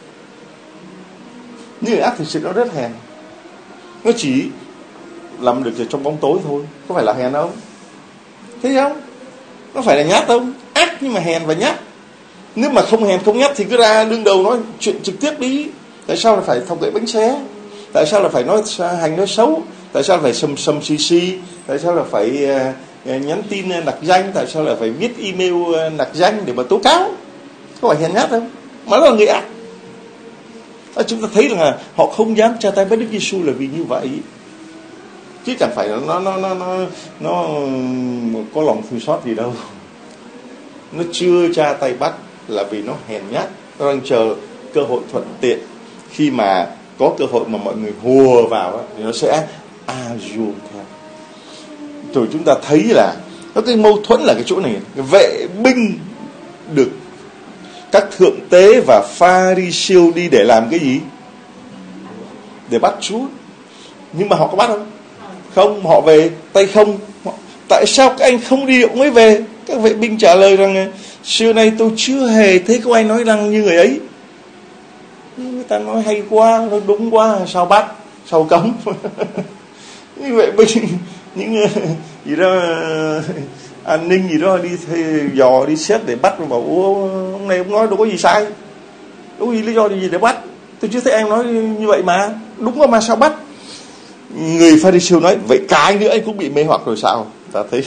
Những người ác thực sự nó rất hèn. Nó chỉ làm được trong bóng tối thôi, có phải là hèn không? Thấy không? Nó phải là nhát không? Ác nhưng mà hèn và nhát. Nếu mà không hèn không nhát thì cứ ra đương đầu nói chuyện trực tiếp đi. Tại sao là phải thọc gậy bánh xe? Tại sao là phải nói hành nói xấu? Tại sao là phải sầm sầm xì xì? Tại sao là phải uh, nhắn tin nặc danh? Tại sao là phải viết email uh, nặc danh để mà tố cáo? Có phải hèn nhát không? Mà nó là người ác. À, chúng ta thấy rằng là họ không dám tra tay với Đức Giêsu là vì như vậy, chứ chẳng phải là nó nó nó nó nó có lòng thương xót gì đâu. Nó chưa tra tay bắt là vì nó hèn nhát, nó đang chờ cơ hội thuận tiện. Khi mà có cơ hội mà mọi người hùa vào thì nó sẽ A-dua theo. Rồi chúng ta thấy là nó cái mâu thuẫn là cái chỗ này. Vệ binh được các thượng tế và Pha-ri-siêu đi để làm cái gì? Để bắt Chúa. Nhưng mà họ có bắt không? Không, họ về tay không. Tại sao các anh không đi cũng mới về? Các vệ binh trả lời rằng xưa nay tôi chưa hề thấy có ai nói rằng như người ấy. Người ta nói hay quá, nói đúng quá, sao bắt, sao cấm. Những vệ binh, những gì đó an ninh gì đó đi dò đi xét để bắt, mà bảo ông này ông nói đâu có gì sai, đâu có gì lý do gì để bắt, tôi chưa thấy em nói như vậy mà đúng quá mà sao bắt. Người Pha-ri-siêu nói vậy cả anh nữa anh cũng bị mê hoặc rồi sao? Ta thấy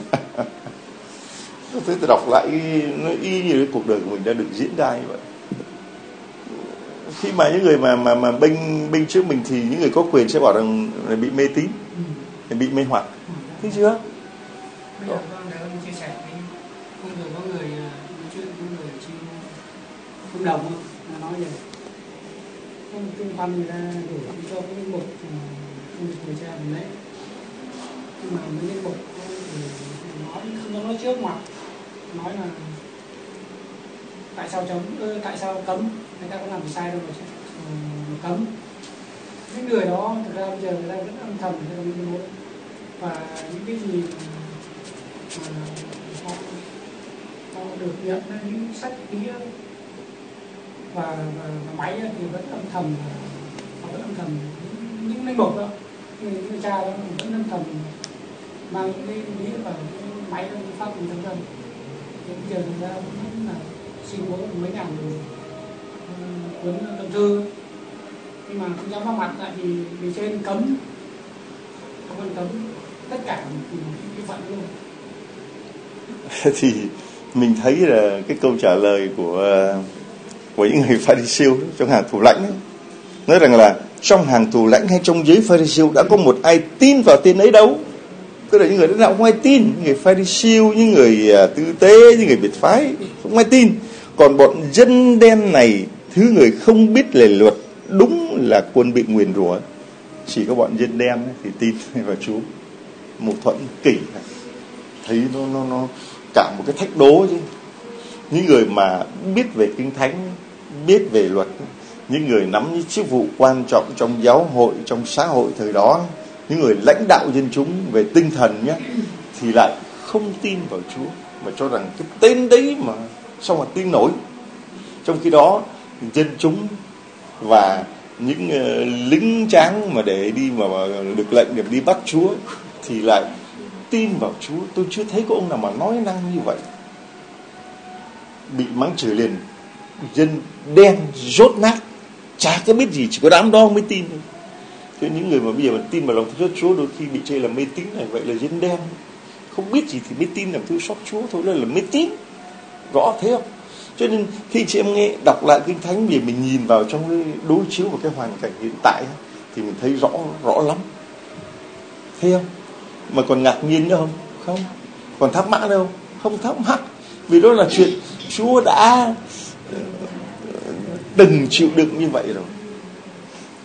tôi thấy tôi đọc lại nó y như cái cuộc đời của mình đã được diễn ra như vậy. Khi mà những người mà mà mà bênh bênh trước mình thì những người có quyền sẽ bảo rằng là bị mê tín, bị mê hoặc, thấy chưa? Bây giờ con đã chia sẻ với không người có người nói chuyện với người trên không đồng nó nói vậy, không kinh văn người ta để cho cái linh mục người cha mình lấy, nhưng mà cái linh mục thì nói không có nói trước mặt, nói là tại sao chấm ơ, tại sao cấm, người ta có làm gì sai đâu mà cấm. Những người đó thực ra bây giờ người ta vẫn âm thầm người ta bị lỗi, và những cái gì mà họ, họ được nhận những sách kia và, và, và máy thì vẫn âm thầm, họ vẫn âm thầm những, những linh mục đó, những người cha đó vẫn âm thầm mang những cái đĩa và cái máy đó phát âm thầm thầm. Thì bây giờ người ta vẫn là xin bố mấy ngàn người uh, cuốn tâm thư, nhưng mà không dám ra mặt lại vì vì trên cấm, không ăn cấm tất cả cái phận luôn. Thì mình thấy là cái câu trả lời của của những người Pha-ri-siêu trong hàng thủ lãnh ấy, nói rằng là trong hàng thủ lãnh hay trong giới Pha-ri-siêu đã có một ai tin vào tên ấy đâu. Tức là những người đó nào không ai tin, những người Pha-ri-siêu, những người tư tế, những người biệt phái không ai tin. Còn bọn dân đen này, thứ người không biết lề luật, đúng là quân bị nguyền rủa. Chỉ có bọn dân đen thì tin vào Chúa. Mâu thuẫn kỳ này, thấy nó nó nó cả một cái thách đố chứ. Những người mà biết về Kinh Thánh, biết về luật, những người nắm những chức vụ quan trọng trong giáo hội, trong xã hội thời đó, những người lãnh đạo dân chúng về tinh thần nhé, thì lại không tin vào Chúa, mà cho rằng cái tên đấy mà sao mà tin nổi. Trong khi đó dân chúng và những uh, lính tráng mà để đi mà, mà được lệnh để đi bắt Chúa thì lại tin vào Chúa. Tôi chưa thấy có ông nào mà nói năng như vậy. Bị mắng chửi liền, dân đen rốt nát, chả có biết gì, chỉ có đám đó mới tin. Thế những người mà bây giờ mà tin vào lòng thương xót Chúa đôi khi bị chê là mê tín này, vậy là dân đen, không biết gì thì mới tin lòng thương xót Chúa thôi, là là mê tín. Rõ thế không? Cho nên khi chị em nghe đọc lại Kinh Thánh, vì mình nhìn vào trong cái đối chiếu vào cái hoàn cảnh hiện tại thì mình thấy rõ rõ lắm. Thấy không? Mà còn ngạc nhiên nữa không? Không. Còn thắc mắc đâu? Không thắc mắc. Vì đó là chuyện Chúa đã từng chịu đựng như vậy rồi.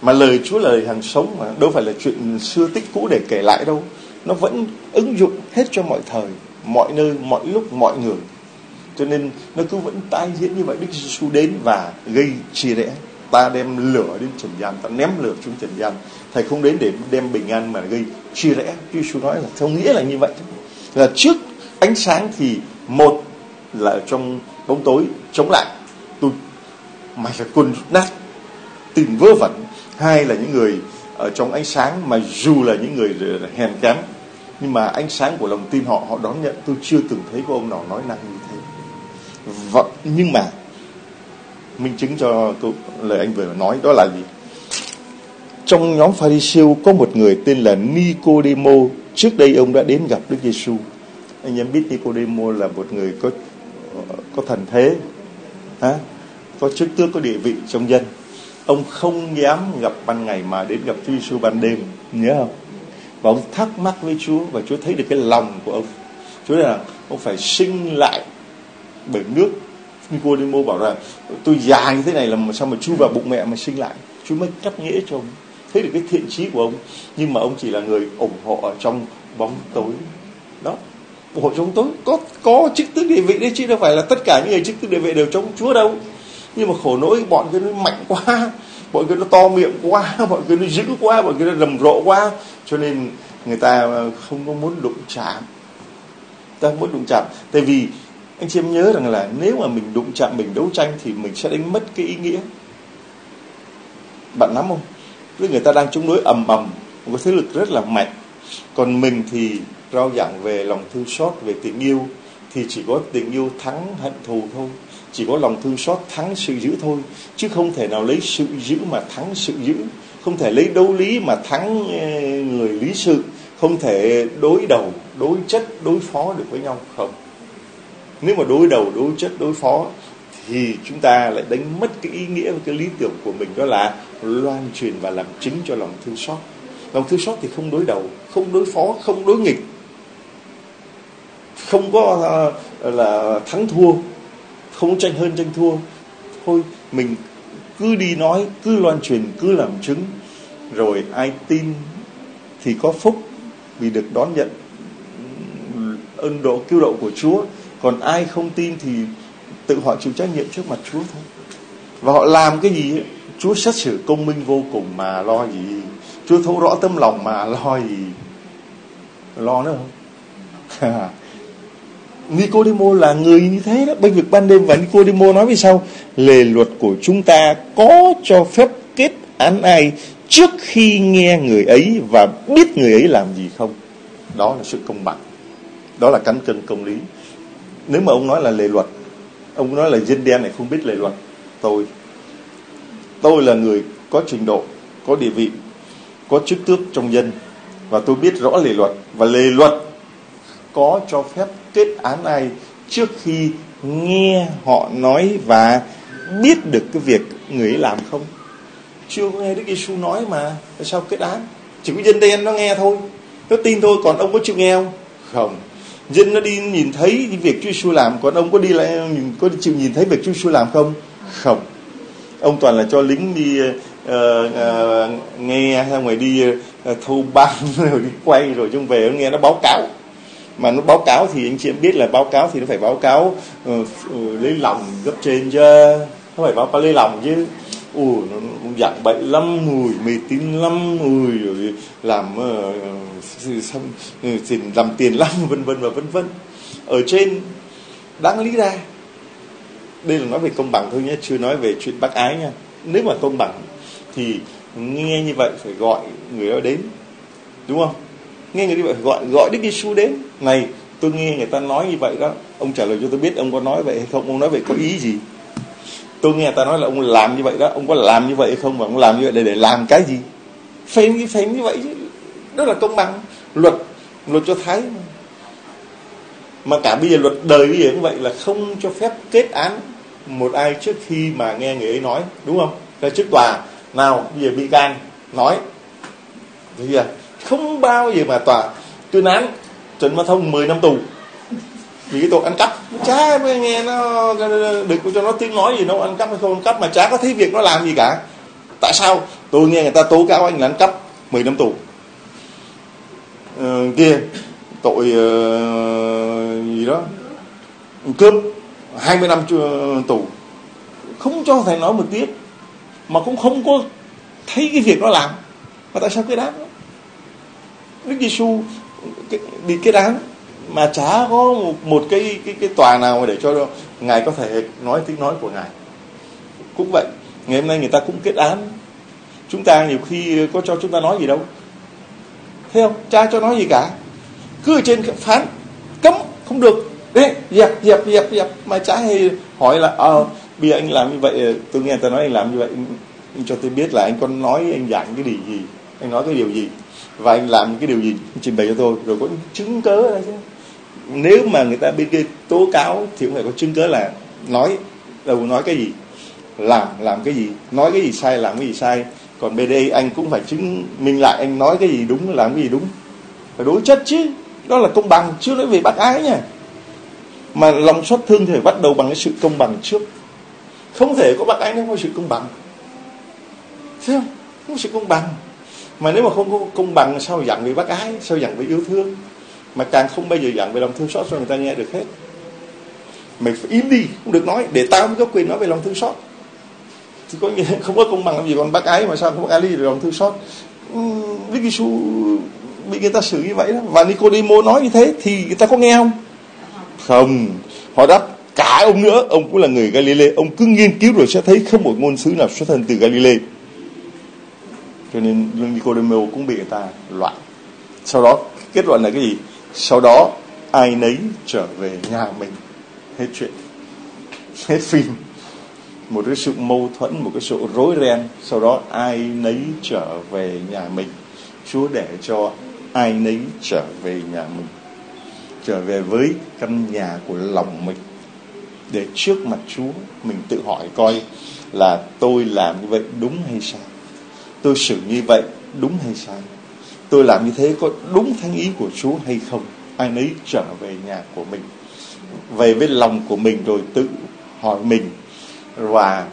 Mà lời Chúa là lời hàng sống, mà đâu phải là chuyện xưa tích cũ để kể lại đâu. Nó vẫn ứng dụng hết cho mọi thời, mọi nơi, mọi lúc, mọi người. Cho nên nó cứ vẫn tái diễn như vậy. Đức Giêsu đến và gây chia rẽ. Ta đem lửa đến trần gian, ta ném lửa xuống trần gian. Thầy không đến để đem bình an mà gây chia rẽ. Đức Giêsu nói là theo nghĩa là như vậy. Là trước ánh sáng thì một là ở trong bóng tối chống lại, tôi mày phải quần nát, tìm vớ vẩn. Hai là những người ở trong ánh sáng mà dù là những người hèn kém, nhưng mà ánh sáng của lòng tin họ, họ đón nhận. Tôi chưa từng thấy có ông nào nói năng như thế. Và, nhưng mà minh chứng cho câu, lời anh vừa nói đó là gì? Trong nhóm Pha-ri-siêu có một người tên là Nicodemo. Trước đây ông đã đến gặp Đức Giêsu. Anh em biết Nicodemo là một người có có thần thế, hả? Có chức tước, có địa vị trong dân. Ông không dám gặp ban ngày mà đến gặp Chúa Giêsu ban đêm, nhớ không? Và ông thắc mắc với Chúa, và Chúa thấy được cái lòng của ông. Chúa nói là ông phải sinh lại bởi nước. Nicodemo bảo rằng tôi già như thế này làm sao mà chui vào bụng mẹ mà sinh lại. Chúa mới cắt nghĩa cho ông, thấy được cái thiện chí của ông. Nhưng mà ông chỉ là người ủng hộ ở trong bóng tối. Đó, ủng hộ trong tối có có chức tước địa vị đấy, chứ đâu phải là tất cả những người chức tước địa vị đều chống Chúa đâu. Nhưng mà khổ nỗi bọn kia nó mạnh quá, bọn kia nó to miệng quá, bọn kia nó dữ quá, bọn kia nó rầm rộ quá, cho nên người ta không có muốn đụng chạm. Ta không muốn đụng chạm. Tại vì anh chị em nhớ rằng là nếu mà mình đụng chạm, mình đấu tranh thì mình sẽ đánh mất cái ý nghĩa. Bạn nắm không? Với người ta đang chống đối ầm ầm, một thế lực rất là mạnh. Còn mình thì rao giảng về lòng thương xót, về tình yêu, thì chỉ có tình yêu thắng hận thù thôi. Chỉ có lòng thương xót thắng sự dữ thôi. Chứ không thể nào lấy sự dữ mà thắng sự dữ. Không thể lấy đấu lý mà thắng người lý sự. Không thể đối đầu, đối chất, đối phó được với nhau. Không. Nếu mà đối đầu, đối chất, đối phó thì chúng ta lại đánh mất cái ý nghĩa và cái lý tưởng của mình. Đó là loan truyền và làm chứng cho lòng thương xót. Lòng thương xót thì không đối đầu, không đối phó, không đối nghịch, không có uh, là thắng thua, không tranh hơn tranh thua. Thôi mình cứ đi nói, cứ loan truyền, cứ làm chứng, rồi ai tin thì có phúc vì được đón nhận ơn độ cứu độ của Chúa. Còn ai không tin thì tự họ chịu trách nhiệm trước mặt Chúa thôi. Và họ làm cái gì ấy, Chúa xét xử công minh vô cùng mà lo gì. Chúa thấu rõ tấm lòng mà lo gì. Lo nữa không? Nicodemo là người như thế đó, bênh vực ban đêm. Và Nicodemo nói với sao? Lề luật của chúng ta có cho phép kết án ai trước khi nghe người ấy và biết người ấy làm gì không? Đó là sự công bằng. Đó là cán cân công lý. Nếu mà ông nói là lề luật, ông nói là dân đen này không biết lề luật. Tôi Tôi là người có trình độ, có địa vị, có chức tước trong dân, và tôi biết rõ lề luật. Và lề luật có cho phép kết án ai trước khi nghe họ nói và biết được cái việc người ấy làm không? Chưa có nghe Đức Giêsu nói mà sao kết án? Chỉ có dân đen nó nghe thôi, nó tin thôi. Còn ông có chịu nghe không? Không. Dân nó đi nhìn thấy việc Chúa Giêsu làm, còn ông có đi lại có chịu nhìn thấy việc Chúa Giêsu làm không? Không. Ông toàn là cho lính đi uh, uh, nghe, hay ngoài đi uh, thâu ban rồi đi quay, rồi trong về nó nghe nó báo cáo. Mà nó báo cáo thì anh chị em biết là báo cáo thì nó phải báo cáo uh, uh, lấy lòng cấp trên chứ, nó phải báo cáo lấy lòng chứ. Ủa, nó, nó giảng bậy lắm, ui, mê tín lắm, ui, rồi làm uh, uh, làm tiền lắm, vân vân và vân vân. Ở trên đáng lý ra, đây là nói về công bằng thôi nhé, chưa nói về chuyện bác ái nha. Nếu mà công bằng thì nghe như vậy phải gọi người đó đến, đúng không? Nghe người như vậy phải gọi gọi Đức Giêsu đến. Này, tôi nghe người ta nói như vậy đó, ông trả lời cho tôi biết ông có nói vậy hay không, ông nói vậy có ý gì? Tôi nghe người ta nói là ông làm như vậy đó, ông có làm như vậy hay không, và ông làm như vậy để để làm cái gì? Phải phải như vậy chứ. Đó là công bằng. Luật luật cho thấy mà. Mà cả bây giờ luật đời bây giờ cũng vậy, là không cho phép kết án một ai trước khi mà nghe người ấy nói, đúng không? Ra trước tòa, nào bây giờ bị can nói, bây giờ không bao giờ mà tòa tuyên án Trần Văn Thông mười năm tù vì cái tội ăn cắp. Chả nghe nó được cho nó tiếng nói gì nó ăn cắp hay không ăn cắp, mà chả có thấy việc nó làm gì cả. Tại sao? Tôi nghe người ta tố cáo anh là ăn cắp, mười năm tù. Ờ, kia tội uh, gì đó cướp, hai mươi năm tù. Không cho thầy nói một tiếng, mà cũng không có thấy cái việc nó làm. Mà tại sao kết án? Đức Giêsu bị kết án mà chả có một, một cái, cái cái tòa nào để cho Ngài có thể nói tiếng nói của Ngài. Cũng vậy, ngày hôm nay người ta cũng kết án chúng ta, nhiều khi có cho chúng ta nói gì đâu, thấy không? Cha cho nói gì cả, cứ ở trên phán cấm không được đấy, dẹp dẹp dẹp dẹp, mà chả hay hỏi là ờ bây giờ anh làm như vậy, tôi nghe người ta nói anh làm như vậy, anh cho tôi biết là anh có nói, anh giảng cái điều gì, anh nói cái điều gì, và anh làm cái điều gì, anh trình bày cho tôi, rồi có chứng cớ ở đây chứ. Nếu mà người ta bên kia tố cáo thì cũng phải có chứng cớ là nói đâu, nói cái gì, làm làm cái gì, nói cái gì sai, làm cái gì sai. Còn bên đây anh cũng phải chứng minh lại anh nói cái gì đúng, làm cái gì đúng, phải đối chất chứ. Đó là công bằng, chưa nói về bác ái nha. Mà lòng xót thương thì phải bắt đầu bằng cái sự công bằng trước. Không thể có bác ái nếu không có sự công bằng, thấy không? Không có sự công bằng. Mà nếu mà không có công bằng, sao dặn về bác ái, sao dặn về yêu thương? Mà càng không bao giờ dặn về lòng thương xót cho người ta nghe được hết. Mày phải im đi, không được nói, để tao mới có quyền nói về lòng thương xót. Thì có nghĩa không có công bằng làm gì, còn bác ái mà sao không bác ái đi về lòng thương xót? Đức Giêsu bị người ta xử như vậy đó. Và Nicodemo nói như thế thì người ta có nghe không? Không. Họ đáp cả ông nữa, ông cũng là người Galilee, ông cứ nghiên cứu rồi sẽ thấy không một ngôn sứ nào xuất thân từ Galilee. Cho nên Nicodemo cũng bị người ta loạn. Sau đó kết luận là cái gì? Sau đó ai nấy trở về nhà mình. Hết chuyện, hết phim. Một cái sự mâu thuẫn, một cái sự rối ren. Sau đó ai nấy trở về nhà mình. Chúa để cho ai nấy trở về nhà mình, trở về với căn nhà của lòng mình, để trước mặt Chúa mình tự hỏi coi là tôi làm như vậy đúng hay sai, tôi xử như vậy đúng hay sai, tôi làm như thế có đúng thánh ý của Chúa hay không. Ai nấy trở về nhà của mình, về với lòng của mình, rồi tự hỏi mình, và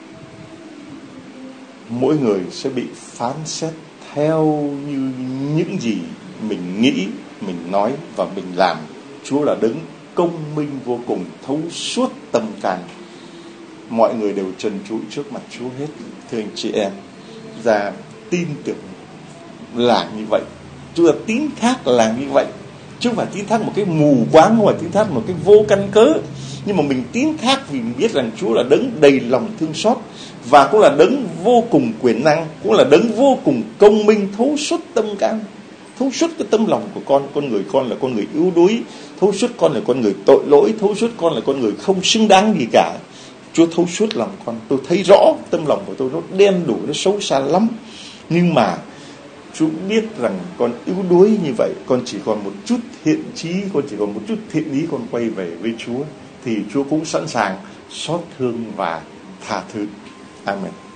mỗi người sẽ bị phán xét theo như những gì mình nghĩ, mình nói và mình làm. Chúa là đấng công minh vô cùng, thấu suốt tâm can. Mọi người đều trần trụi trước mặt Chúa hết. Thưa anh chị em, ra tin tưởng là như vậy, chúng ta tín thác là như vậy, chứ không phải tín thác một cái mù quáng, không phải tín thác một cái vô căn cớ. Nhưng mà mình tín thác vì mình biết rằng Chúa là đấng đầy lòng thương xót, và cũng là đấng vô cùng quyền năng, cũng là đấng vô cùng công minh, thấu suốt tâm can, thấu suốt cái tâm lòng của con. Con người con là con người yếu đuối, thấu suốt con là con người tội lỗi, thấu suốt con là con người không xứng đáng gì cả. Chúa thấu suốt lòng con. Tôi thấy rõ tâm lòng của tôi nó đen đủi, nó xấu xa lắm, nhưng mà Chúa biết rằng con yếu đuối như vậy, con chỉ còn một chút thiện chí, con chỉ còn một chút thiện ý, con quay về với Chúa, thì Chúa cũng sẵn sàng xót thương và tha thứ. Amen.